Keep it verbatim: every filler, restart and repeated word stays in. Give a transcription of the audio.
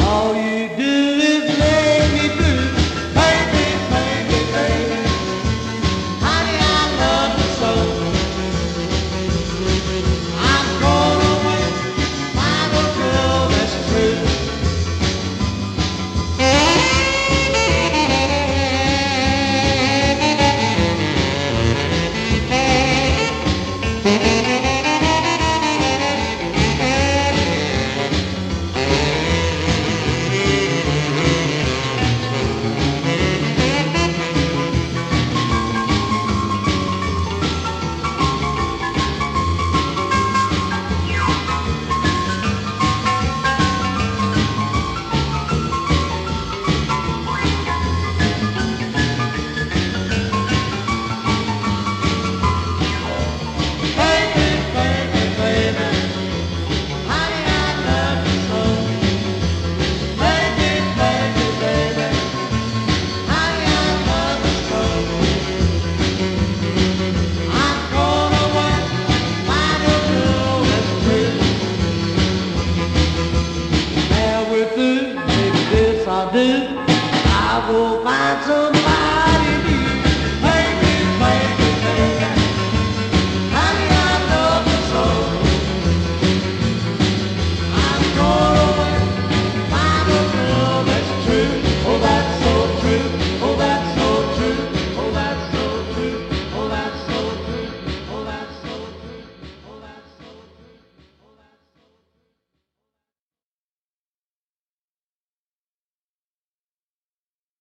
All you do is make me blue. Baby, baby, baby, honey, I love you so. I'm gonna win, find a girl that's true. I do. I will find somebody.